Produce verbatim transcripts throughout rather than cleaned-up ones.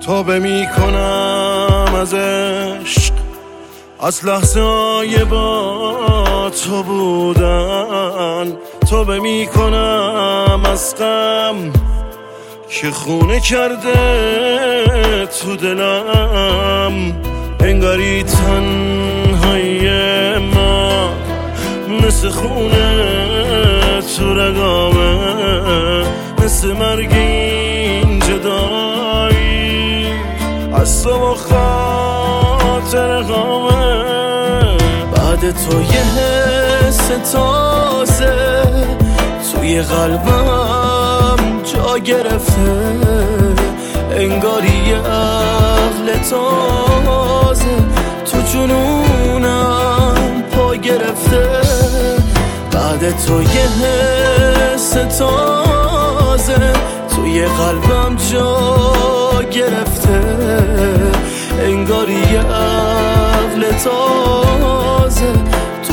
توبه میکنم از عشق، از لحظه های با تو بودن. توبه میکنم از غم که خونه کرده تو دلم. انگاری تنهایی ما مثل خونه تو رگامه، مثل مرگ این جدایی از تو و خاطر غامه. بعد تو یه حس تازه توی قلبم جا گرفته، انگاری یه عقل تازه تو جنونم پا گرفته. بعد تو یه حس تازه توی قلبم جا گرفته، انگاری یه عقل تازه تو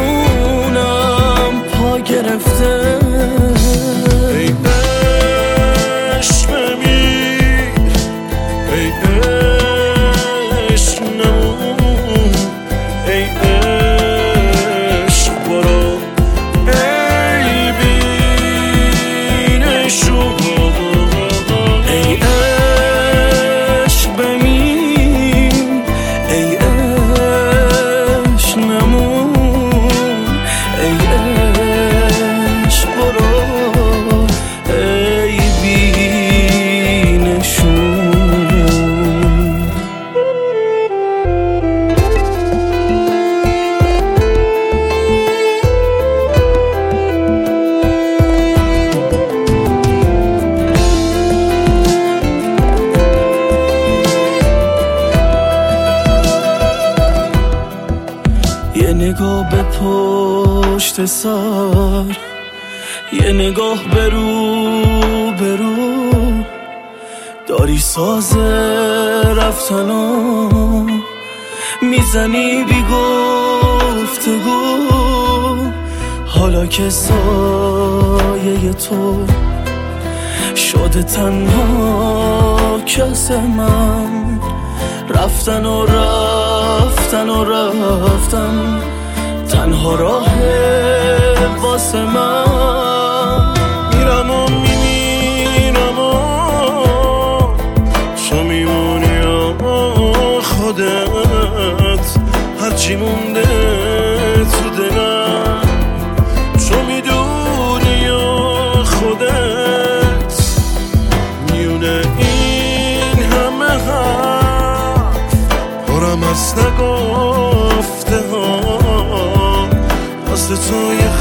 جنونم پا گرفته. ای عشق بمیر، ای عشق نمون، ای عشق برو، ای بینشون. ای عشق بمیر، ای عشق نمون، ای عشق برو، ای بینشون. یه نگاه به پشت سر، یه نگاه به رو به رو، داری ساز رفتنو میزنی بی گفتگو. حالا که سایه تو شده تنها کس من، رفتن و رفتن و رفتن تنها راه واسه من. میرم و میمیرم و تو میمونی و خودت هرچی مونده تو دلم. تو میدونی و خودت میونه این همه حرف پرم از نگفته ها، واسه تو یه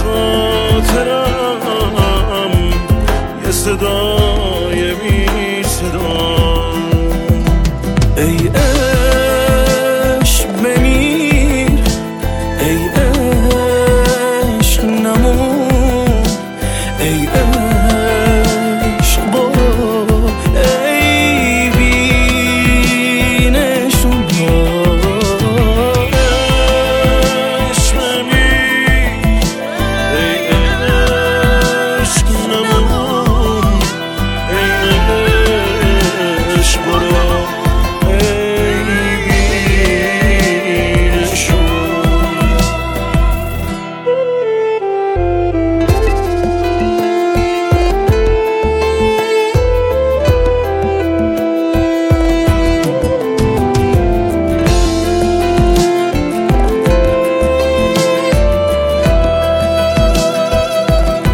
خاطرم یه صدای بی صدا. ای عشق بمیر، ای عشق نمون، ای عشق برو، ای بینشون.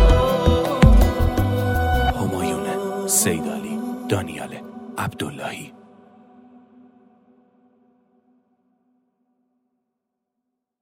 سید علی دانیال عبداللهی.